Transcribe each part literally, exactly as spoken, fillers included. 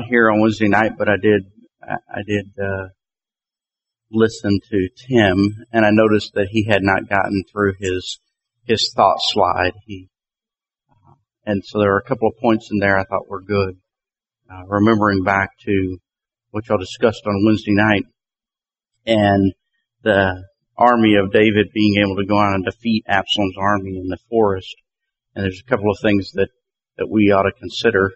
here on Wednesday night, but I did, I did, uh, listen to Tim, and I noticed that he had not gotten through his, his thought slide. He, uh, and so there were a couple of points in there I thought were good. Uh, remembering back to what y'all discussed on Wednesday night and the army of David being able to go out and defeat Absalom's army in the forest. And there's a couple of things that, that we ought to consider.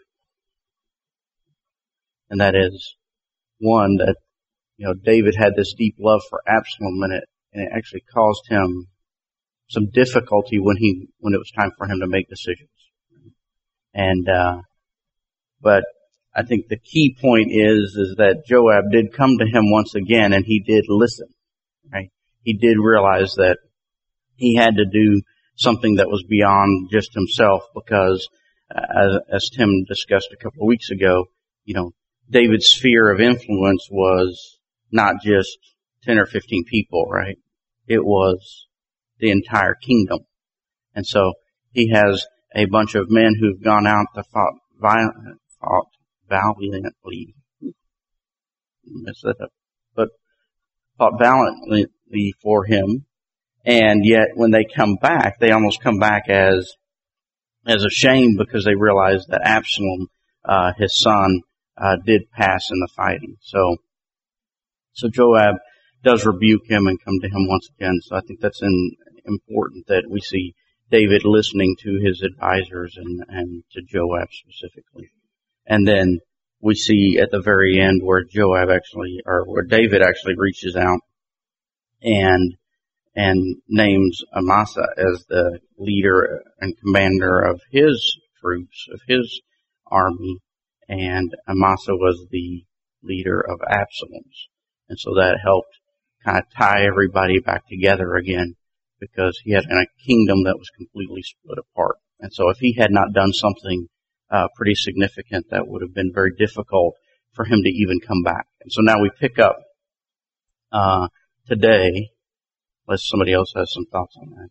And that is, one, that, you know, David had this deep love for Absalom, and it, and it actually caused him some difficulty when he, when it was time for him to make decisions. And, uh, but I think the key point is, is that Joab did come to him once again, and he did listen, right? He did realize that he had to do something that was beyond just himself, because, uh, as, as Tim discussed a couple of weeks ago, you know, David's sphere of influence was not just ten or fifteen people, right? It was the entire kingdom. And so he has a bunch of men who've gone out to fought, violent, fought valiantly. Mess that up. But fought valiantly for him. And yet when they come back, they almost come back as, as ashamed, because they realize that Absalom, uh, his son, Uh, did pass in the fighting. So, so Joab does rebuke him and come to him once again. So I think that's in, important that we see David listening to his advisors and, and to Joab specifically. And then we see at the very end where Joab actually, or where David actually reaches out and, and names Amasa as the leader and commander of his troops, of his army. And Amasa was the leader of Absalom's. And so that helped kind of tie everybody back together again, because he had a kingdom that was completely split apart. And so if he had not done something uh, pretty significant, that would have been very difficult for him to even come back. And so now we pick up uh today, unless somebody else has some thoughts on that.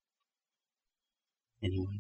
Anyone?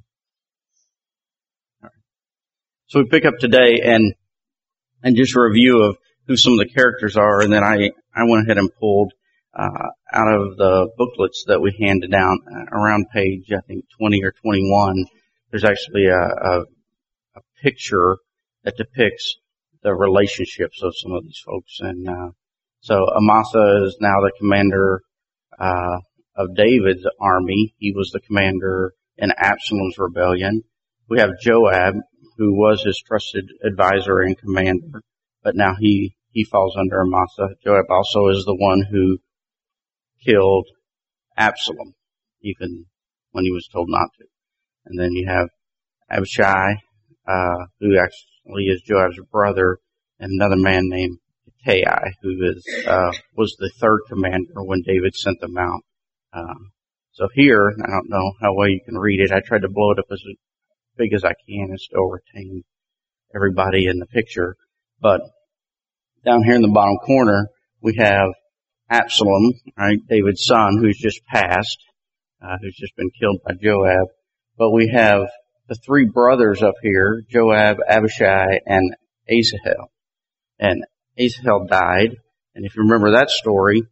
So we pick up today and, and just a review of who some of the characters are, and then I, I went ahead and pulled, uh, out of the booklets that we handed out uh, around page, I think, twenty or twenty-one. There's actually a, a, a picture that depicts the relationships of some of these folks. And, uh, so Amasa is now the commander, uh, of David's army. He was the commander in Absalom's rebellion. We have Joab, who was his trusted advisor and commander, but now he, he falls under Amasa. Joab also is the one who killed Absalom, even when he was told not to. And then you have Abishai, uh, who actually is Joab's brother, and another man named Ittai, who is, uh, was the third commander when David sent them out. Um, so here, I don't know how well you can read it. I tried to blow it up as big as I can and still retain everybody in the picture. But down here in the bottom corner, we have Absalom, right, David's son, who's just passed, uh, who's just been killed by Joab. But we have the three brothers up here, Joab, Abishai, and Asahel. And Asahel died. And if you remember that story,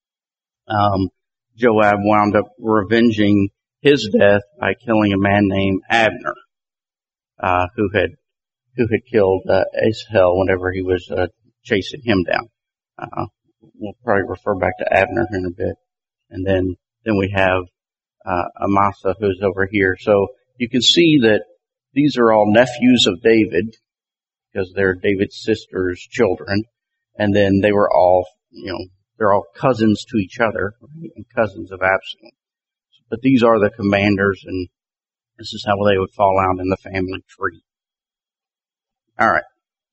um, Joab wound up revenging his death by killing a man named Abner, uh, who had, who had killed, uh, Asahel whenever he was, uh, chasing him down. Uh, we'll probably refer back to Abner here in a bit. And then, then we have, uh, Amasa, who's over here. So you can see that these are all nephews of David, because they're David's sister's children. And then they were all, you know, they're all cousins to each other, right? And cousins of Absalom. But these are the commanders, and this is how they would fall out in the family tree. All right.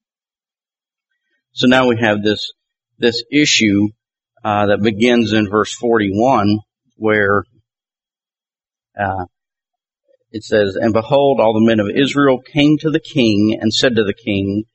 So now we have this this issue uh, that begins in verse forty-one, where uh, it says, "And behold, all the men of Israel came to the king and said to the king,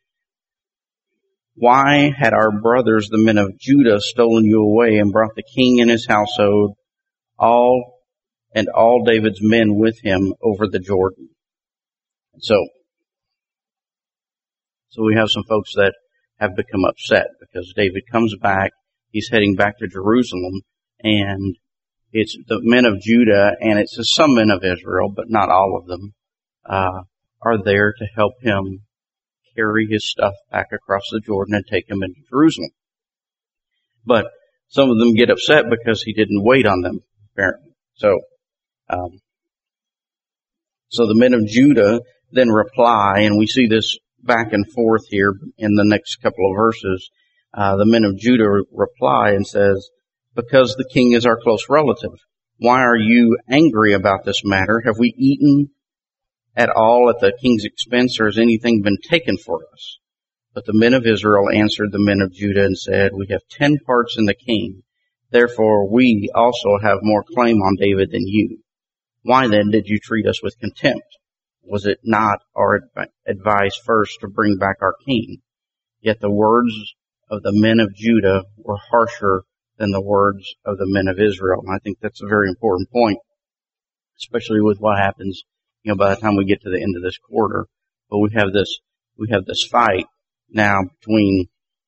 Why had our brothers, the men of Judah, stolen you away and brought the king and his household, all and all David's men with him over the Jordan?" So, So we have some folks that have become upset because David comes back, he's heading back to Jerusalem, and it's the men of Judah, and it says some men of Israel, but not all of them, uh, are there to help him carry his stuff back across the Jordan and take him into Jerusalem. But some of them get upset because he didn't wait on them, apparently. So, um, so the men of Judah then reply, and we see this back and forth here in the next couple of verses. Uh, the men of Judah reply and says, because the king is our close relative, why are you angry about this matter? Have we eaten at all at the king's expense, or has anything been taken for us? But the men of Israel answered the men of Judah and said, we have ten parts in the king. Therefore we also have more claim on David than you. Why then did you treat us with contempt? Was it not our advice first to bring back our king? Yet the words of the men of Judah were harsher than the words of the men of Israel. And I think that's a very important point, especially with what happens, you know, by the time we get to the end of this quarter. But we have this, we have this fight now between,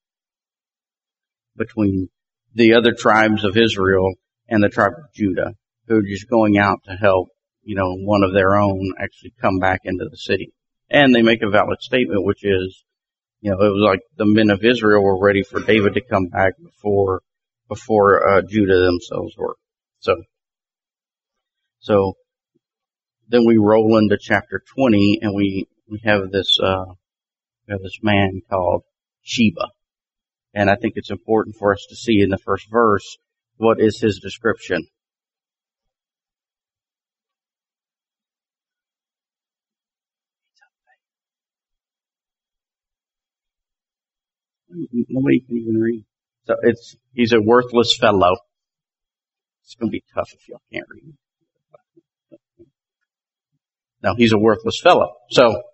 between the other tribes of Israel and the tribe of Judah, who are just going out to help, you know, one of their own actually come back into the city. And they make a valid statement, which is, you know, it was like the men of Israel were ready for David to come back before, before, uh, Judah themselves were. So, so, then we roll into chapter twenty, and we, we have this, uh, we have this man called Sheba. And I think it's important for us to see in the first verse, what is his description? Nobody can even read. So it's, he's a worthless fellow. It's going to be tough if y'all can't read. No, he's a worthless fellow. So,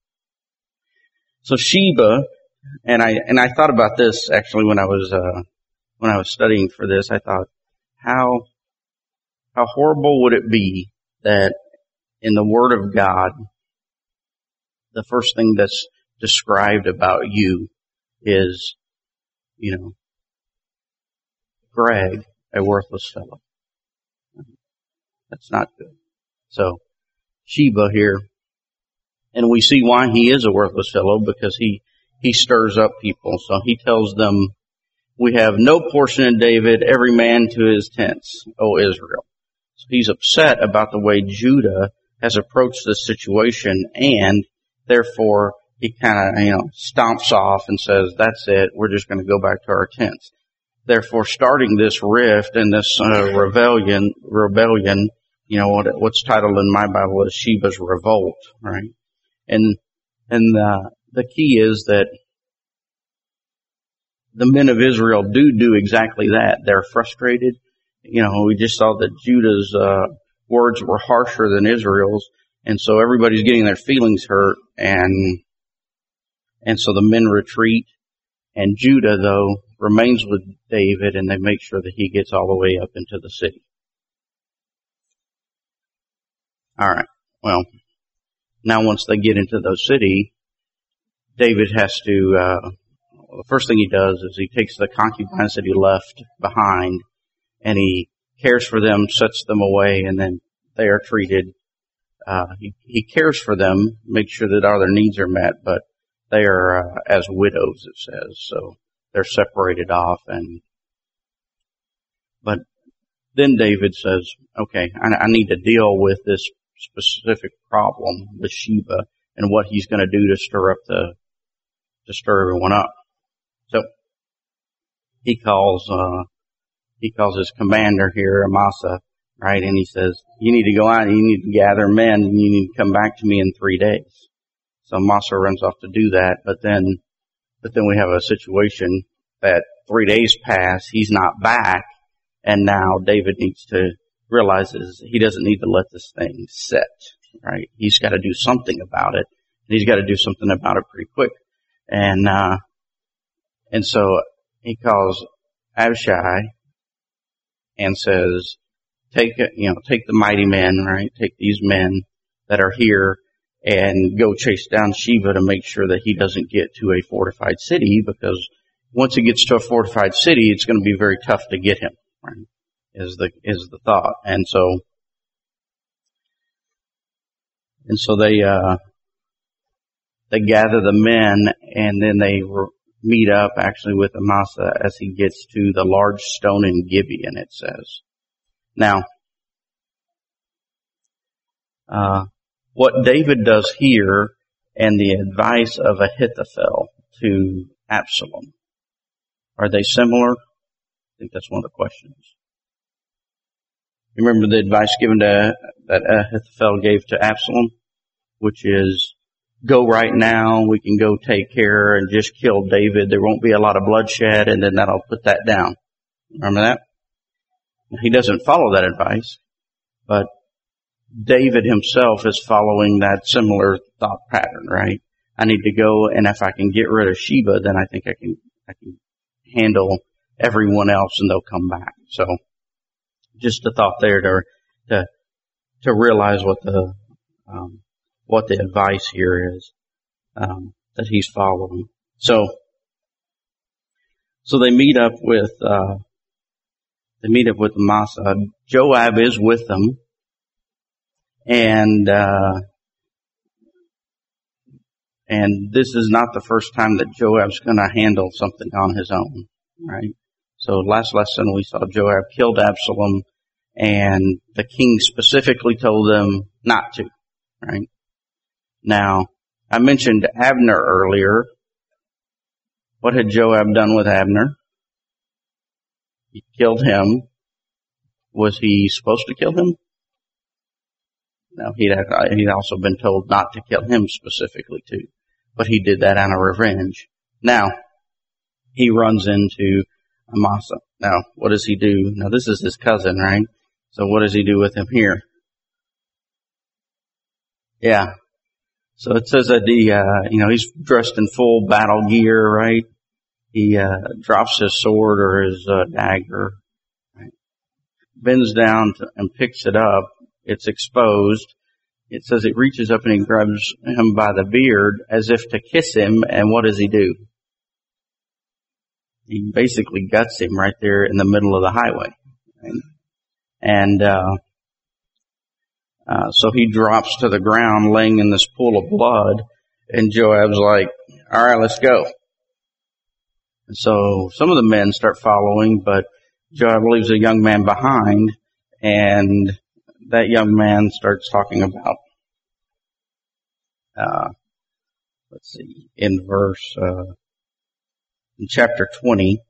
so Sheba, and I, and I thought about this actually when I was, uh, when I was studying for this. I thought, how, how horrible would it be that in the Word of God, the first thing that's described about you is, you know, Greg, a worthless fellow. That's not good. So, Sheba here, and we see why he is a worthless fellow, because he, he stirs up people. So he tells them, we have no portion in David, every man to his tents, O Israel. So he's upset about the way Judah has approached this situation, and therefore he kind of, you know, stomps off and says, that's it, we're just going to go back to our tents. Therefore, starting this rift and this uh, rebellion, rebellion, you know, what, what's titled in my Bible is Sheba's Revolt, right? And, and uh, the key is that the men of Israel do do exactly that. They're frustrated. You know, we just saw that Judah's uh, words were harsher than Israel's, and so everybody's getting their feelings hurt, and and so the men retreat, and Judah, though, remains with David, and they make sure that he gets all the way up into the city. All right. Well, now once they get into the city, David has to, uh, the first thing he does is he takes the concubines that he left behind, and he cares for them, sets them away, and then they are treated, uh, he, he cares for them, makes sure that all their needs are met, but they are, uh, as widows, it says, so they're separated off, and, but then David says, okay, I, I need to deal with this specific problem with Sheba and what he's going to do to stir up the, to stir everyone up. So, he calls, uh, he calls his commander here, Amasa, right, and he says, you need to go out and you need to gather men and you need to come back to me in three days. So Amasa runs off to do that, but then, but then we have a situation that three days pass, he's not back, and now David needs to realizes he doesn't need to let this thing sit, right? He's got to do something about it, and he's got to do something about it pretty quick. And, uh, and so he calls Abishai and says, take, you know, take the mighty men, right? Take these men that are here and go chase down Sheba to make sure that he doesn't get to a fortified city, because once he gets to a fortified city, it's going to be very tough to get him, right? Is the, is the thought. And so, and so they, uh, they gather the men, and then they re- meet up actually with Amasa as he gets to the large stone in Gibeon, it says. Now, uh, what David does here and the advice of Ahithophel to Absalom, are they similar? I think that's one of the questions. You remember the advice given to, that Ahithophel gave to Absalom, which is, go right now, we can go take care and just kill David. There won't be a lot of bloodshed, and then that'll put that down. Remember that? He doesn't follow that advice, but David himself is following that similar thought pattern, right? I need to go, and if I can get rid of Sheba, then I think I can, I can handle everyone else and they'll come back. So, just a thought there to, to, to realize what the, um, what the advice here is, um, that he's following. So, so they meet up with, uh, they meet up with Amasa. Joab is with them. And, uh, and this is not the first time that Joab's gonna handle something on his own, right? So last lesson we saw Joab killed Absalom, and the king specifically told them not to, right? Now, I mentioned Abner earlier. What had Joab done with Abner? He killed him. Was he supposed to kill him? No, he'd, he'd also been told not to kill him specifically too. But he did that out of revenge. Now, he runs into Amasa. Now, what does he do? Now, this is his cousin, right? So what does he do with him here? Yeah. So it says that he, uh, you know, he's dressed in full battle gear, right? He, uh, drops his sword or his, uh, dagger, right? Bends down to, and picks it up. It's exposed. It says it reaches up and he grabs him by the beard as if to kiss him, and what does he do? He basically guts him right there in the middle of the highway. Right? And, uh, Uh, so he drops to the ground laying in this pool of blood, and Joab's like, all right, let's go. And so some of the men start following, but Joab leaves a young man behind, and that young man starts talking about, uh, let's see, in verse, uh, in chapter twenty,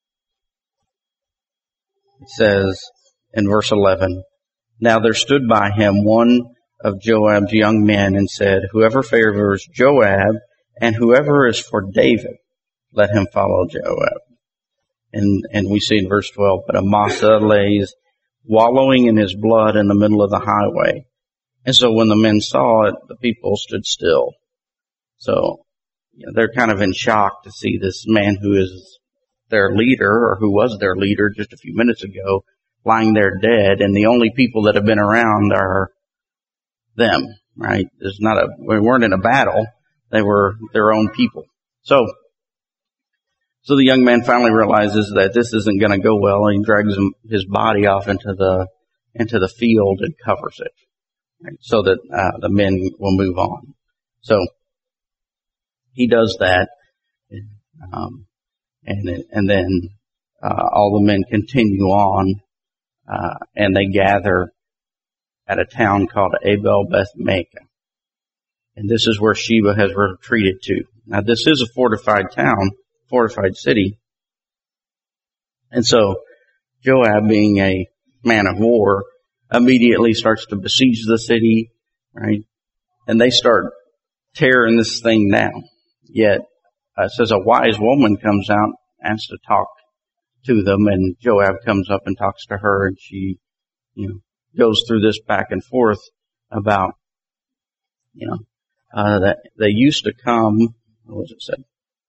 it says, in verse eleven, now there stood by him one of Joab's young men and said, whoever favors Joab and whoever is for David, let him follow Joab. And, and we see in verse twelve, but Amasa lays wallowing in his blood in the middle of the highway. And so when the men saw it, the people stood still. So, you know, they're kind of in shock to see this man who is their leader, or who was their leader just a few minutes ago, lying there dead, and the only people that have been around are them, right? There's not a, we weren't in a battle. They were their own people. So, so the young man finally realizes that this isn't going to go well, and he drags him, his body off into the, into the field and covers it, right? So that, uh, the men will move on. So, he does that, um, and, and then, uh, all the men continue on. Uh, and they gather at a town called Abel Beth Maacah. And this is where Sheba has retreated to. Now this is a fortified town, fortified city. And so Joab, being a man of war, immediately starts to besiege the city, right? And they start tearing this thing down. Yet, uh, it says a wise woman comes out and has to talk to them, and Joab comes up and talks to her, and she, you know, goes through this back and forth about, you know, uh, that they used to come, what was it said?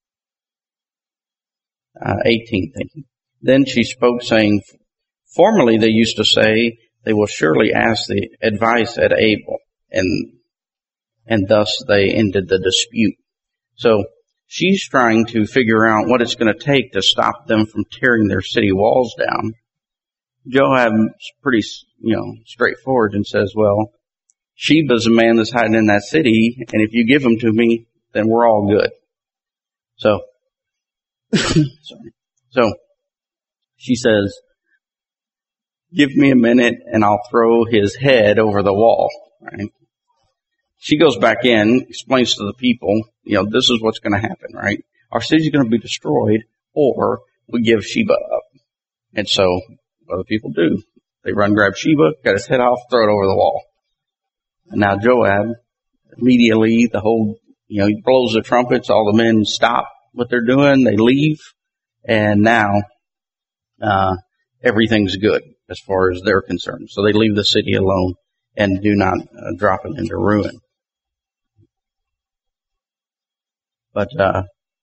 Uh, eighteen, thank you. Then she spoke, saying, formerly they used to say, they will surely ask the advice at Abel. And and thus they ended the dispute. So she's trying to figure out what it's going to take to stop them from tearing their city walls down. Joab's pretty, you know, straightforward and says, well, Sheba's a man that's hiding in that city, and if you give him to me, then we're all good. So, sorry. So, she says, give me a minute and I'll throw his head over the wall, right? She goes back in, explains to the people, you know, this is what's going to happen, right? Our city's going to be destroyed, or we give Sheba up. And so, what do people do? They run, grab Sheba, cut his head off, throw it over the wall. And now Joab, immediately, the whole, you know, he blows the trumpets, all the men stop what they're doing, they leave, and now, uh, everything's good as far as they're concerned. So they leave the city alone and do not uh, drop it into ruin. But, uh,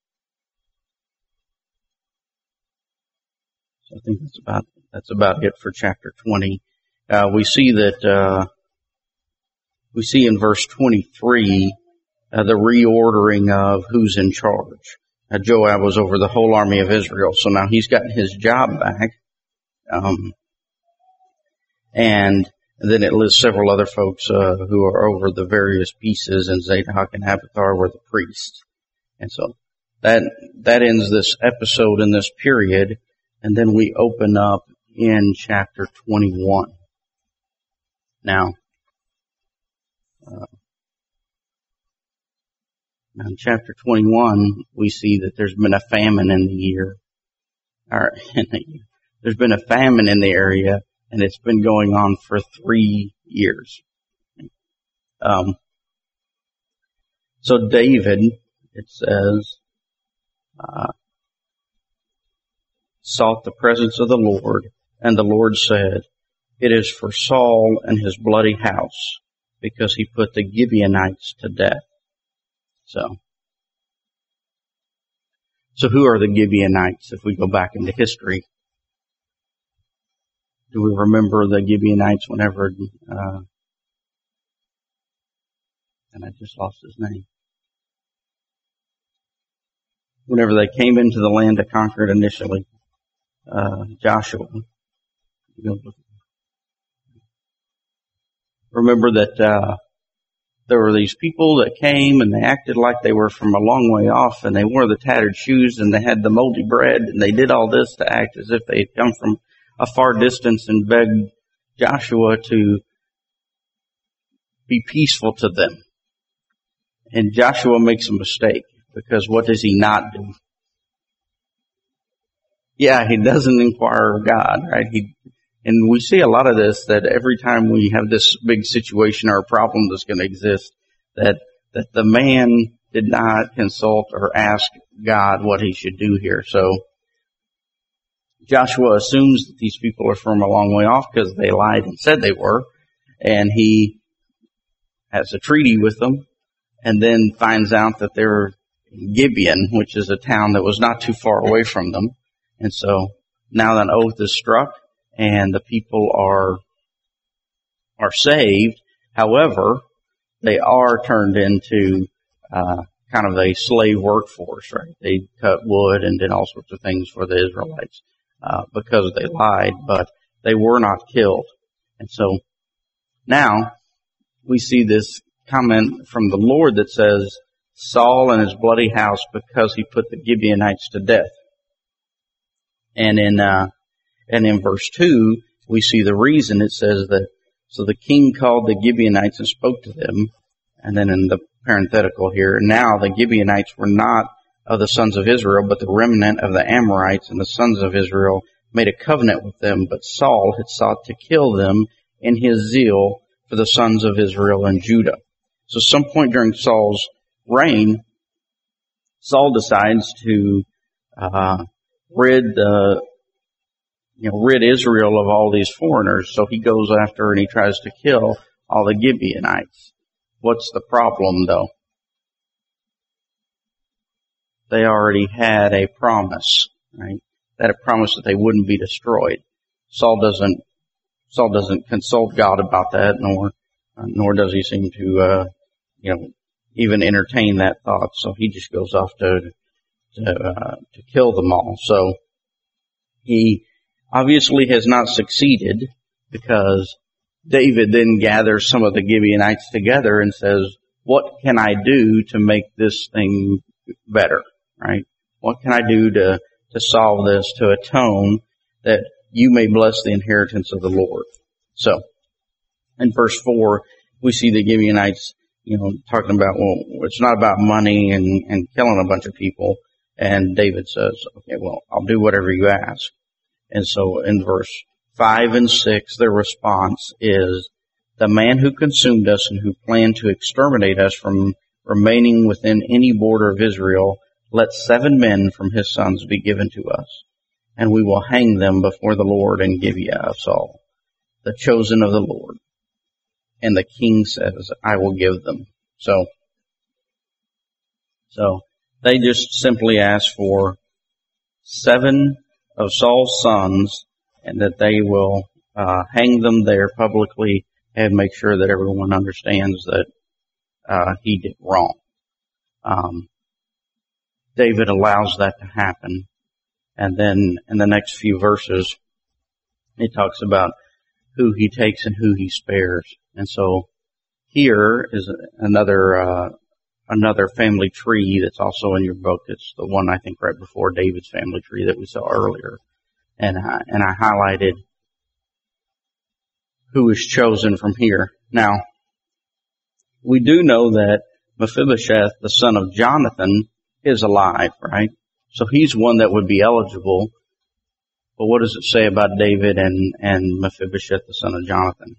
so I think that's about, that's about it for chapter twenty. Uh, we see that, uh, we see in verse twenty-three, uh, the reordering of who's in charge. Uh, Joab was over the whole army of Israel, so now he's gotten his job back. Um, and then it lists several other folks, uh, who are over the various pieces, and Zadok and Abiathar were the priests. And so that, that ends this episode in this period, and then we open up in chapter twenty-one. Now, uh, now in chapter twenty-one, we see that there's been a famine in the year, or in the year. There's been a famine in the area, and it's been going on for three years. Um, so David, it says, uh, sought the presence of the Lord, and the Lord said, it is for Saul and his bloody house, because he put the Gibeonites to death. So, so who are the Gibeonites if we go back into history? Do we remember the Gibeonites whenever, uh, and I just lost his name. Whenever they came into the land to conquer it initially, uh, Joshua. Remember that, uh, there were these people that came and they acted like they were from a long way off, and they wore the tattered shoes and they had the moldy bread, and they did all this to act as if they had come from a far distance and begged Joshua to be peaceful to them. And Joshua makes a mistake, because what does he not do? Yeah, he doesn't inquire of God, right? He, and we see a lot of this, that every time we have this big situation or a problem that's going to exist, that, that the man did not consult or ask God what he should do here. So, Joshua assumes that these people are from a long way off because they lied and said they were, and he has a treaty with them, and then finds out that they're in Gibeon, which is a town that was not too far away from them. And so now that oath is struck, and the people are are saved. However, they are turned into uh kind of a slave workforce, right? They cut wood and did all sorts of things for the Israelites uh because they lied, but they were not killed. And so now we see this comment from the Lord that says, Saul and his bloody house, because he put the Gibeonites to death. And in uh And in verse two, we see the reason. It says that, so the king called the Gibeonites and spoke to them. And then in the parenthetical here, now the Gibeonites were not of the sons of Israel, but the remnant of the Amorites, and the sons of Israel made a covenant with them. But Saul had sought to kill them in his zeal for the sons of Israel and Judah. So some point during Saul's reign, Saul decides to uh rid the You know, rid Israel of all these foreigners. So he goes after and he tries to kill all the Gibeonites. What's the problem, though? They already had a promise, right? They had a promise that they wouldn't be destroyed. Saul doesn't, Saul doesn't consult God about that, nor, uh, nor does he seem to, uh, you know, even entertain that thought. So he just goes off to, to, uh, to kill them all. So he obviously has not succeeded, because David then gathers some of the Gibeonites together and says, what can I do to make this thing better, right? What can I do to, to solve this, to atone that you may bless the inheritance of the Lord? So, in verse four, we see the Gibeonites, you know, talking about, well, it's not about money and, and killing a bunch of people. And David says, okay, well, I'll do whatever you ask. And so in verse five and six, their response is, the man who consumed us and who planned to exterminate us from remaining within any border of Israel, let seven men from his sons be given to us, and we will hang them before the Lord in Gibeah of Saul, the chosen of the Lord. And the king says, I will give them. So, so they just simply ask for seven of Saul's sons, and that they will uh, hang them there publicly and make sure that everyone understands that uh, he did wrong. Um, David allows that to happen. And then in the next few verses, it talks about who he takes and who he spares. And so here is another uh, another family tree that's also in your book. It's the one, I think, right before David's family tree that we saw earlier. And I, and I highlighted who is chosen from here. Now, we do know that Mephibosheth, the son of Jonathan, is alive, right? So he's one that would be eligible. But what does it say about David and, and Mephibosheth, the son of Jonathan?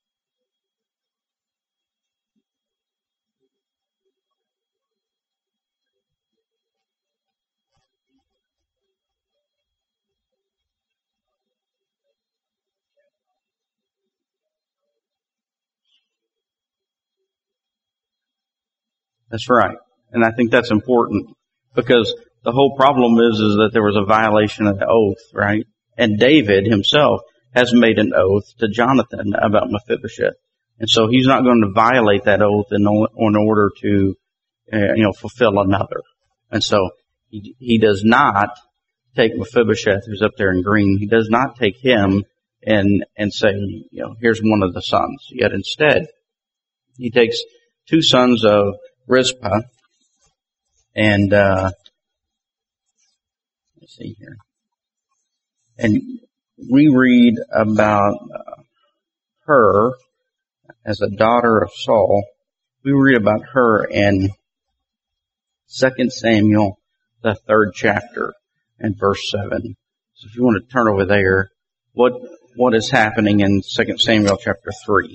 That's right. And I think that's important, because the whole problem is, is that there was a violation of the oath, right? And David himself has made an oath to Jonathan about Mephibosheth. And so he's not going to violate that oath in, in order to, uh, you know, fulfill another. And so he, he does not take Mephibosheth, who's up there in green, he does not take him and, and say, you know, here's one of the sons. Yet instead, he takes two sons of Rizpah, and uh, let's see here, and we read about uh, her as a daughter of Saul. We read about her in Second Samuel, the third chapter, and verse seven. So if you want to turn over there, what what is happening in Second Samuel chapter three?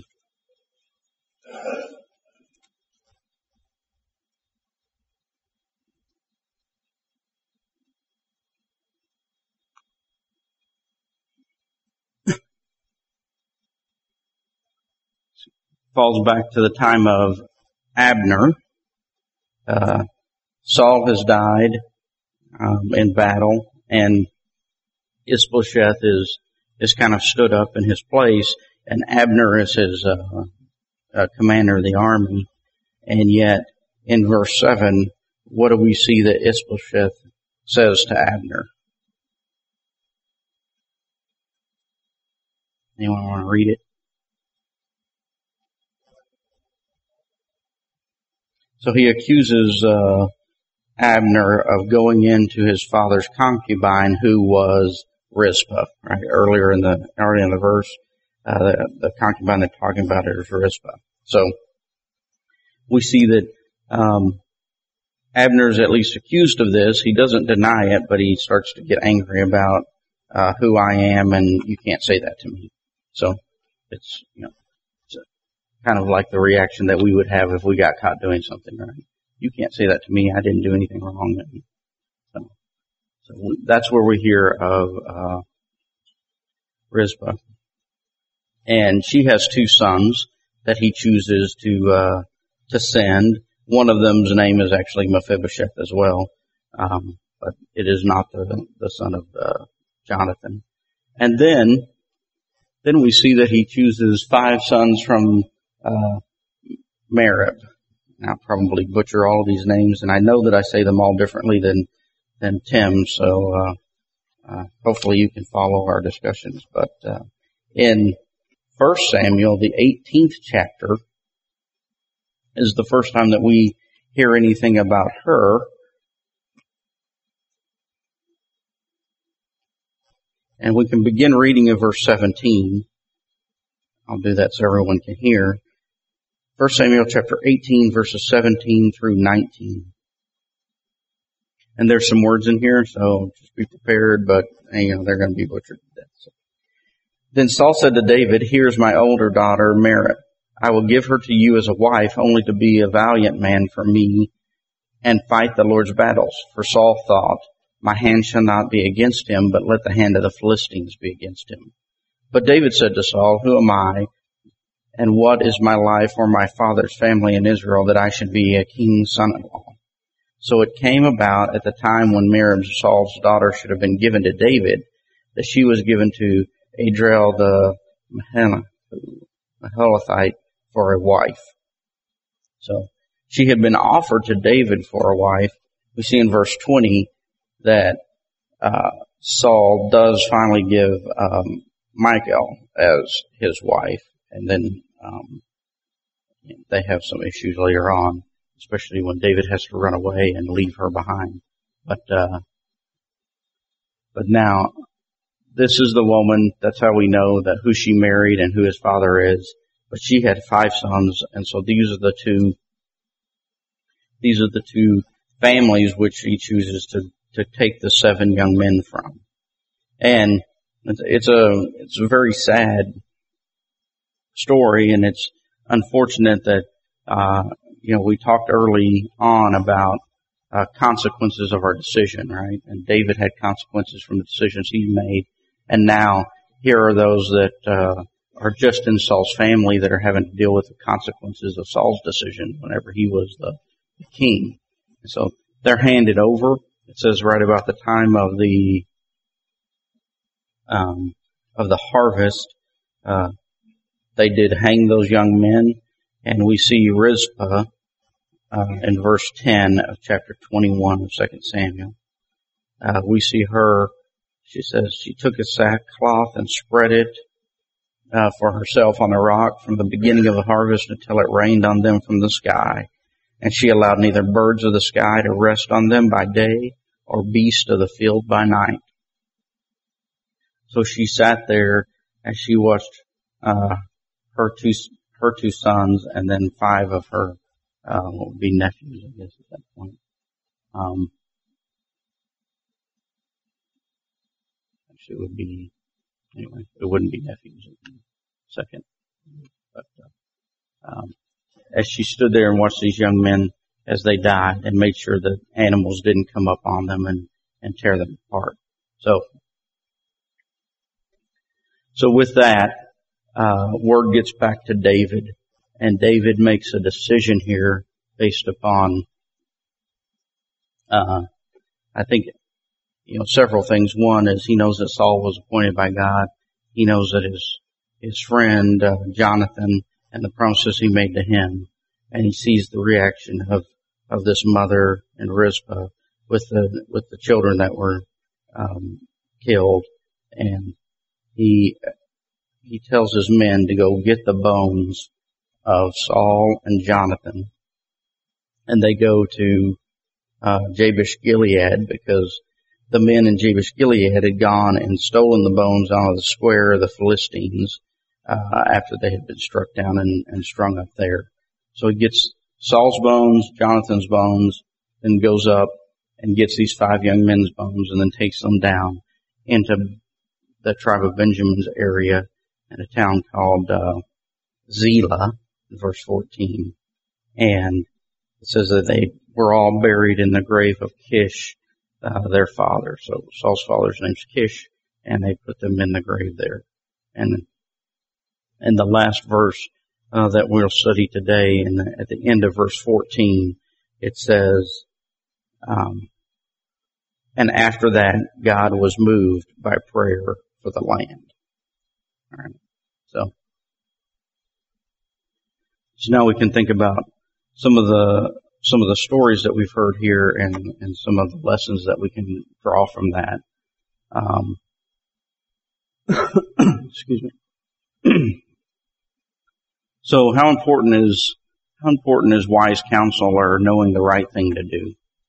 Falls back to the time of Abner. Uh, Saul has died um, in battle, and Ishbosheth is is kind of stood up in his place, and Abner is his uh, uh, commander of the army. And yet, in verse seven, what do we see that Ishbosheth says to Abner? Anyone want to read it? So he accuses uh, Abner of going into his father's concubine, who was Rizpah. Right, earlier in the earlier in the verse, uh, the, the concubine they're talking about is Rizpah. So we see that um, Abner is at least accused of this. He doesn't deny it, but he starts to get angry about uh, who I am, and you can't say that to me. So it's you know. Kind of like the reaction that we would have if we got caught doing something, right? You can't say that to me. I didn't do anything wrong. So, so that's where we hear of uh, Rizpah. And she has two sons that he chooses to uh, to send. One of them's name is actually Mephibosheth as well, um, but it is not the the son of uh, Jonathan. And then, then we see that he chooses five sons from Uh, Merib, I'll probably butcher all of these names, and I know that I say them all differently than than Tim, so uh, uh, hopefully you can follow our discussions. But uh, in First Samuel, the eighteenth chapter, is the first time that we hear anything about her. And we can begin reading in verse seventeen. I'll do that so everyone can hear. First Samuel chapter eighteen, verses seventeen through nineteen. And there's some words in here, so just be prepared, but you know, they're going to be butchered to death. So. Then Saul said to David, "Here's my older daughter, Merab. I will give her to you as a wife, only to be a valiant man for me and fight the Lord's battles." For Saul thought, "My hand shall not be against him, but let the hand of the Philistines be against him." But David said to Saul, "Who am I, and what is my life or my father's family in Israel, that I should be a king's son-in-law?" So it came about at the time when Merab, Saul's daughter, should have been given to David, that she was given to Adriel the Meholathite for a wife. So she had been offered to David for a wife. We see in verse twenty that uh, Saul does finally give um, Michal as his wife, and then um, they have some issues later on, especially when David has to run away and leave her behind. But uh, but now this is the woman. That's how we know that who she married and who his father is. But she had five sons, and so these are the two. These are the two families which he chooses to to take the seven young men from, and it's, it's a it's a very sad story, and it's unfortunate that uh, you know we talked early on about uh, consequences of our decision, right? And David had consequences from the decisions he made, and now here are those that uh, are just in Saul's family that are having to deal with the consequences of Saul's decision whenever he was the, the king. And so they're handed over. It says right about the time of the um, of the harvest, uh, they did hang those young men, and we see Rizpah uh, in verse ten of chapter twenty-one of Second Samuel. Uh, we see her. She says she took a sackcloth and spread it uh, for herself on the rock from the beginning of the harvest until it rained on them from the sky. And she allowed neither birds of the sky to rest on them by day or beasts of the field by night. So she sat there as she watched uh, her two her two sons and then five of her uh, what would be nephews, I guess, at that point. Um, It would be, anyway, it wouldn't be nephews, it would be second. But, uh, um, as she stood there and watched these young men as they died and made sure that animals didn't come up on them and, and tear them apart. So, so with that, uh, word gets back to David, and David makes a decision here based upon, uh, I think, You know, several things. One is he knows that Saul was appointed by God. He knows that his his friend uh, Jonathan and the promises he made to him, and he sees the reaction of of this mother in Rizpah with the with the children that were um, killed, and he he tells his men to go get the bones of Saul and Jonathan, and they go to uh, Jabesh Gilead because the men in Jabesh Gilead had gone and stolen the bones out of the square of the Philistines uh, after they had been struck down and, and strung up there. So he gets Saul's bones, Jonathan's bones, then goes up and gets these five young men's bones and then takes them down into the tribe of Benjamin's area in a town called uh, Zelah, in verse fourteen. And it says that they were all buried in the grave of Kish, Uh, their father. So Saul's father's name's Kish, and they put them in the grave there. And in the last verse uh, that we'll study today, in the, at the end of verse fourteen, it says, um, and after that, God was moved by prayer for the land. All right. So, so now we can think about some of the some of the stories that we've heard here and, and some of the lessons that we can draw from that. Um, excuse me. So how important is how important is wise counsel or knowing the right thing to do?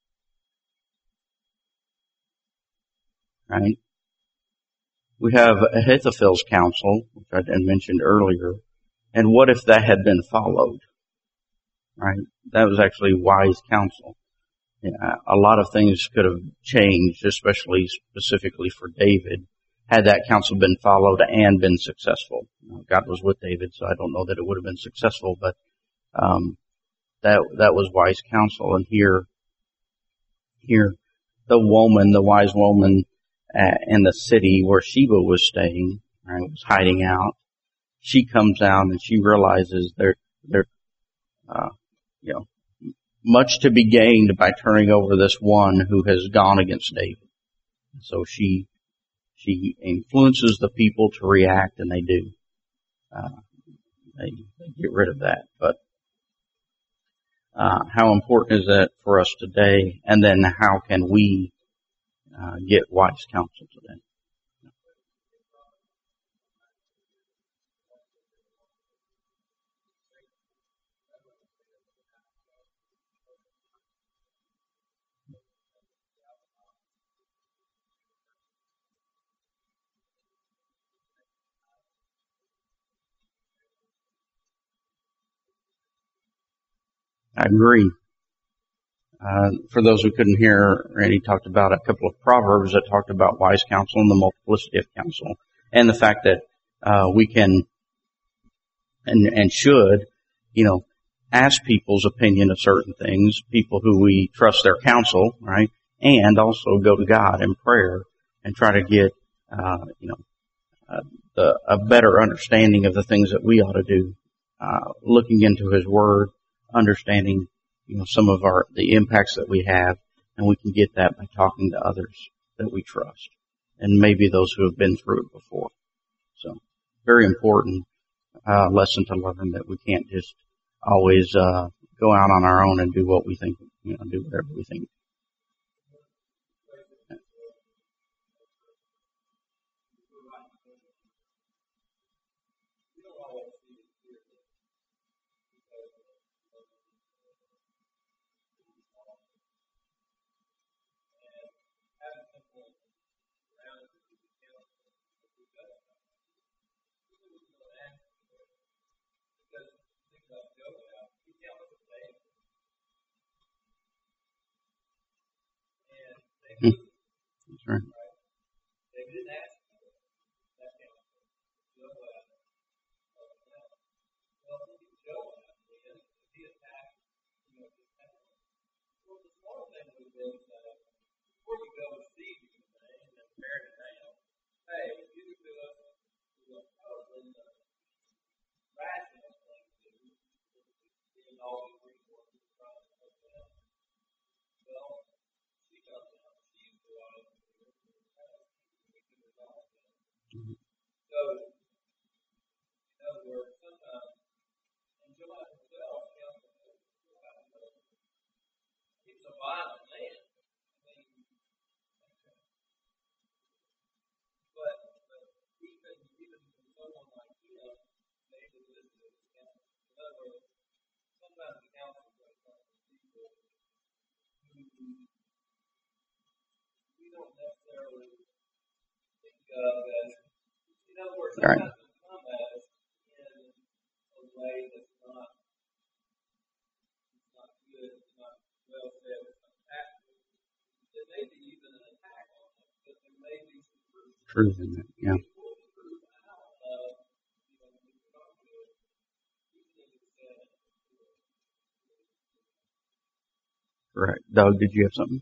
Right? We have Ahithophel's counsel, which I mentioned earlier, and what if that had been followed? Right? That was actually wise counsel. Yeah, a lot of things could have changed, especially specifically for David, had that counsel been followed and been successful. God was with David, so I don't know that it would have been successful, but um, that that was wise counsel. And here, here, the woman, the wise woman uh, in the city where Sheba was staying, right, was hiding out. She comes out and she realizes there, there, uh, you know, much to be gained by turning over this one who has gone against David. So she, she influences the people to react, and they do. Uh, they, they get rid of that. But, uh, how important is that for us today? And then how can we, uh, get wise counsel today? I agree. Uh, for those who couldn't hear, Randy talked about a couple of proverbs that talked about wise counsel and the multiplicity of counsel, and the fact that uh, we can and and should, you know, ask people's opinion of certain things, people who we trust their counsel, right, and also go to God in prayer and try to get, uh, you know, uh, the, a better understanding of the things that we ought to do, uh, looking into His Word, understanding, you know, some of our, the impacts that we have, and we can get that by talking to others that we trust, and maybe those who have been through it before. So, very important, uh, lesson to learn that we can't just always, uh, go out on our own and do what we think, you know, do whatever we think. Hmm. That's right. All right. Truth in it, yeah. Correct. Doug, did you have something?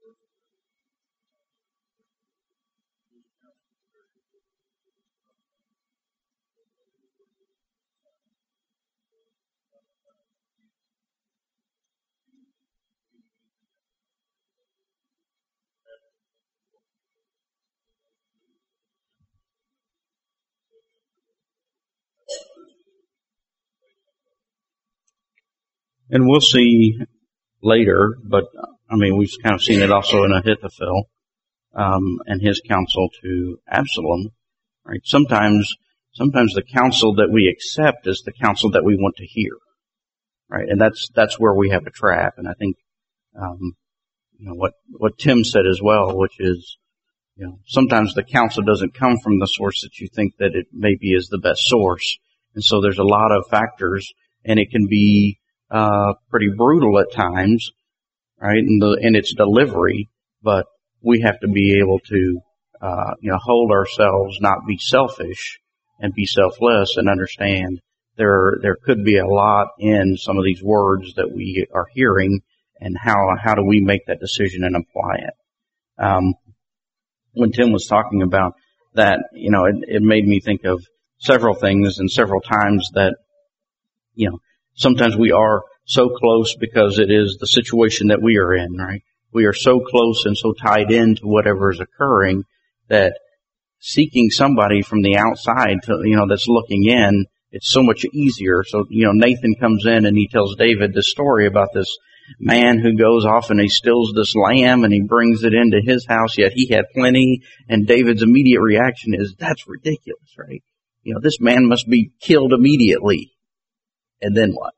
And we'll see later, but I mean, we've kind of seen it also in Ahithophel um, and his counsel to Absalom. Right? Sometimes, sometimes the counsel that we accept is the counsel that we want to hear. Right? And that's that's where we have a trap. And I think, um, you know, what what Tim said as well, which is, you know, sometimes the counsel doesn't come from the source that you think that it maybe is the best source, and so there's a lot of factors, and it can be uh pretty brutal at times, right? In the in its delivery, but we have to be able to, uh, you know, hold ourselves, not be selfish, and be selfless, and understand there there could be a lot in some of these words that we are hearing, and how how do we make that decision and apply it. Um, when Tim was talking about that, you know, it, it made me think of several things and several times that, you know, sometimes we are so close because it is the situation that we are in, right? We are so close and so tied into whatever is occurring that seeking somebody from the outside to, you know, that's looking in, it's so much easier. So, you know, Nathan comes in and he tells David this story about this man who goes off and he steals this lamb and he brings it into his house, yet he had plenty. And David's immediate reaction is, that's ridiculous, right? You know, this man must be killed immediately. And then what?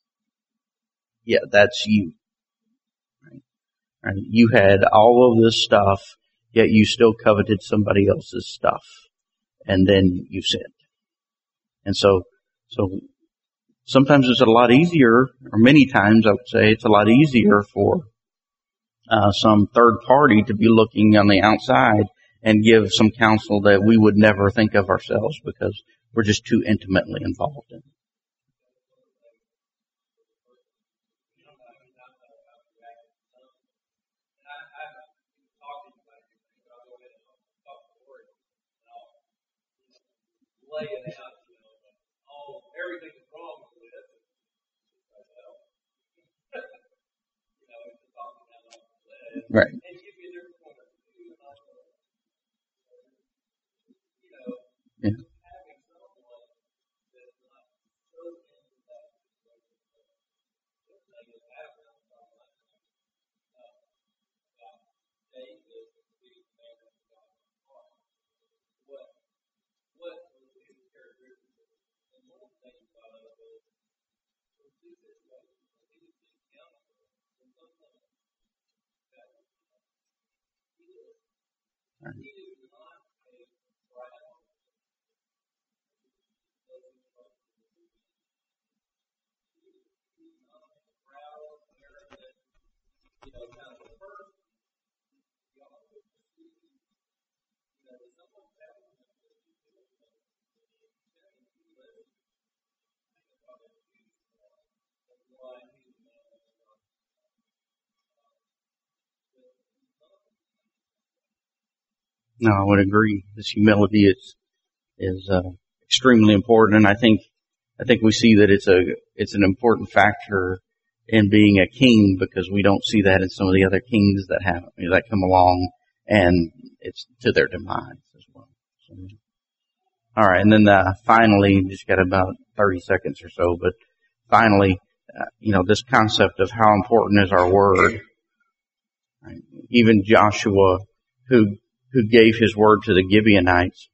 Yeah, that's you. Right? Right? You had all of this stuff, yet you still coveted somebody else's stuff. And then you sinned. And so, so sometimes it's a lot easier, or many times I would say it's a lot easier for uh, some third party to be looking on the outside and give some counsel that we would never think of ourselves because we're just too intimately involved in it. Lay it out, you know, all everything is wrong with it. Well, you know, it's talking about it. Right. And give you a different point of view. You know, Yeah. having someone that's not so into that situation, this thing is happening about David being man of God's heart. What what No, I would agree. This humility is is uh, extremely important, and I think I think we see that it's a it's an important factor in being a king because we don't see that in some of the other kings that have you know, that come along, and it's to their demise as well. So, all right, and then uh, finally, just got about thirty seconds or so, but finally, uh, you know, this concept of how important is our word. Right? Even Joshua, who who gave his word to the Gibeonites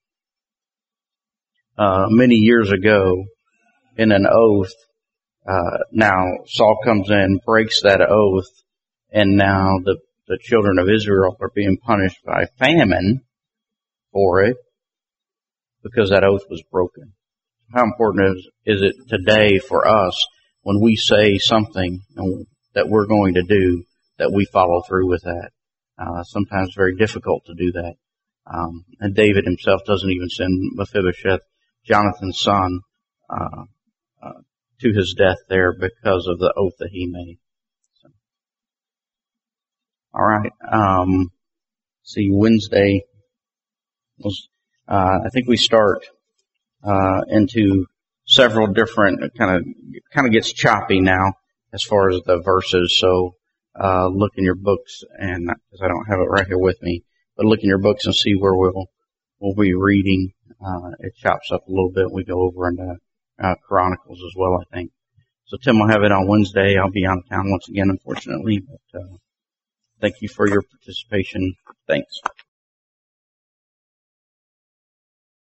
uh, many years ago in an oath. Uh, now Saul comes in, breaks that oath, and now the, the children of Israel are being punished by famine for it because that oath was broken. How important is, is it today for us when we say something that we're going to do that we follow through with that? Uh, sometimes very difficult to do that. Um, and David himself doesn't even send Mephibosheth, Jonathan's son, uh, uh, to his death there because of the oath that he made. So. All right. Um, see, Wednesday was, uh, I think we start, uh, into several different kind of, kind of gets choppy now as far as the verses. So, uh, look in your books and, cause I don't have it right here with me, but look in your books and see where we'll, we'll be reading. Uh, it chops up a little bit. We go over into, uh, Chronicles as well, I think. So Tim will have it on Wednesday. I'll be out of town once again, unfortunately, but, uh, thank you for your participation. Thanks.